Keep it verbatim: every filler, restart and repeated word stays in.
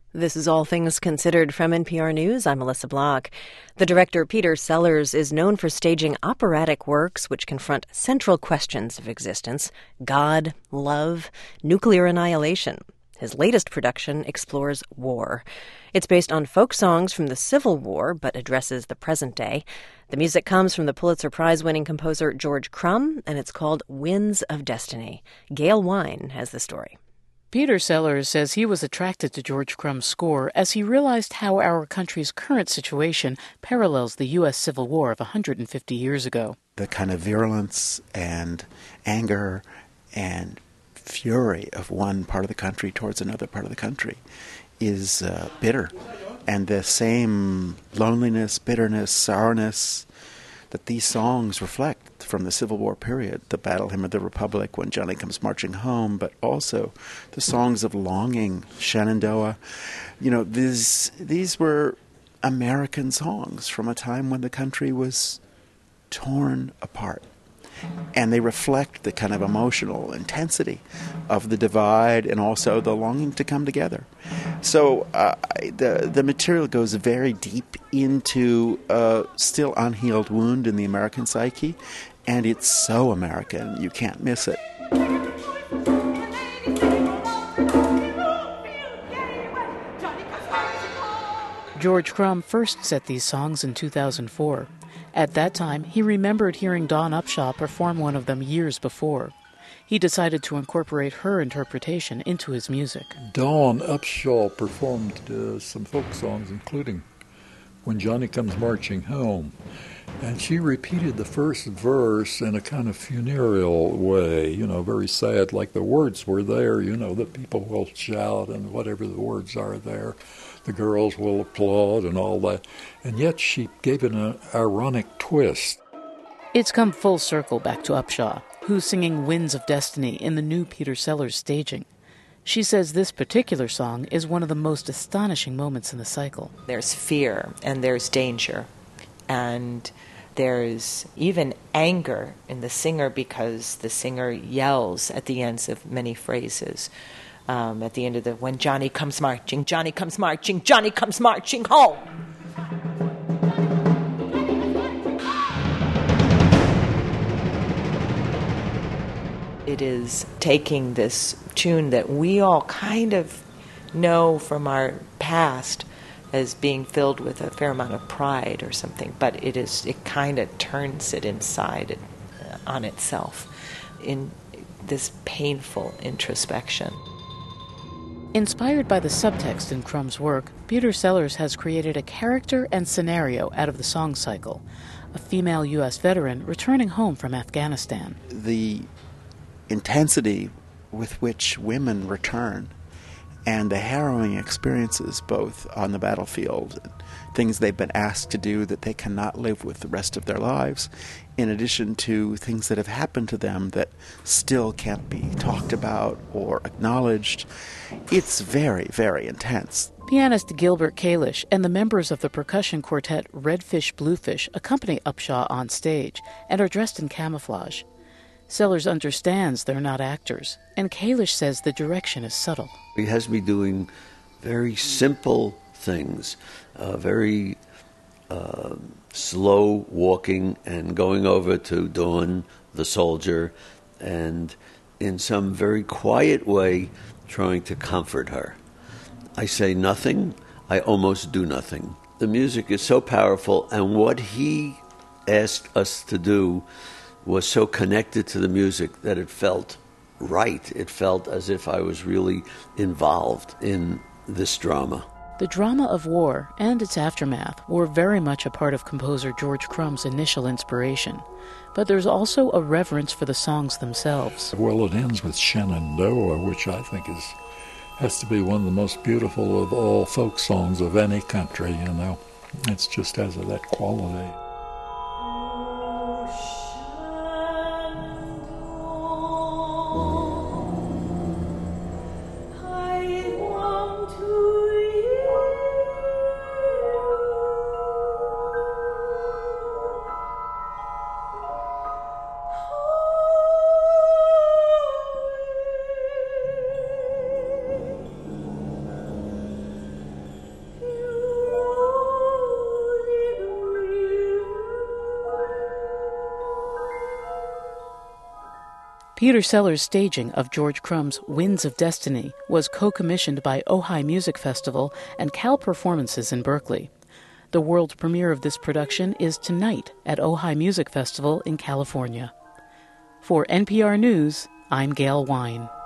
This is All Things Considered from N P R News. I'm Melissa Block. The director Peter Sellers is known for staging operatic works which confront central questions of existence: God, love, nuclear annihilation. His latest production explores war. It's based on folk songs from the Civil War, but addresses the present day. The music comes from the Pulitzer Prize-winning composer George Crumb, and it's called Winds of Destiny. Gail Wine has the story. Peter Sellers says he was attracted to George Crumb's score as he realized how our country's current situation parallels the U S Civil War of one hundred fifty years ago. The kind of virulence and anger and fury of one part of the country towards another part of the country is uh, bitter. And the same loneliness, bitterness, sourness that these songs reflect from the Civil War period, the Battle Hymn of the Republic, When Johnny Comes Marching Home, but also the songs of longing, Shenandoah. You know, these, these were American songs from a time when the country was torn apart. And they reflect the kind of emotional intensity of the divide and also the longing to come together. So uh, the the material goes very deep into a still unhealed wound in the American psyche, and it's so American, you can't miss it. George Crumb first set these songs in two thousand four. At that time, he remembered hearing Dawn Upshaw perform one of them years before. He decided to incorporate her interpretation into his music. Dawn Upshaw performed uh, some folk songs, including When Johnny Comes Marching Home. And she repeated the first verse in a kind of funereal way, you know, very sad, like the words were there, you know, that people will shout and whatever the words are there. The girls will applaud and all that. And yet she gave it an ironic twist. It's come full circle back to Upshaw, who's singing Winds of Destiny in the new Peter Sellers staging. She says this particular song is one of the most astonishing moments in the cycle. There's fear and there's danger, and there's even anger in the singer because the singer yells at the ends of many phrases. Um, at the end of the, when Johnny comes marching, Johnny comes marching, Johnny comes marching home. It is taking this tune that we all kind of know from our past as being filled with a fair amount of pride or something, but it is it kind of turns it inside uh, on itself in this painful introspection. Inspired by the subtext in Crumb's work, Peter Sellers has created a character and scenario out of the song cycle, a female U S veteran returning home from Afghanistan. The intensity with which women return and the harrowing experiences both on the battlefield, things they've been asked to do that they cannot live with the rest of their lives, in addition to things that have happened to them that still can't be talked about or acknowledged. It's very, very intense. Pianist Gilbert Kalish and the members of the percussion quartet Redfish Bluefish accompany Upshaw on stage and are dressed in camouflage. Sellers understands they're not actors, and Kalish says the direction is subtle. He has me doing very simple things, uh, very uh, slow walking and going over to Dawn, the soldier, and in some very quiet way trying to comfort her. I say nothing, I almost do nothing. The music is so powerful, and what he asked us to do was so connected to the music that it felt right. It felt as if I was really involved in this drama. The drama of war and its aftermath were very much a part of composer George Crumb's initial inspiration. But there's also a reverence for the songs themselves. Well, it ends with Shenandoah, which I think is has to be one of the most beautiful of all folk songs of any country, you know. It just has that quality. Peter Sellers' staging of George Crumb's Winds of Destiny was co-commissioned by Ojai Music Festival and Cal Performances in Berkeley. The world premiere of this production is tonight at Ojai Music Festival in California. For N P R News, I'm Gail Wine.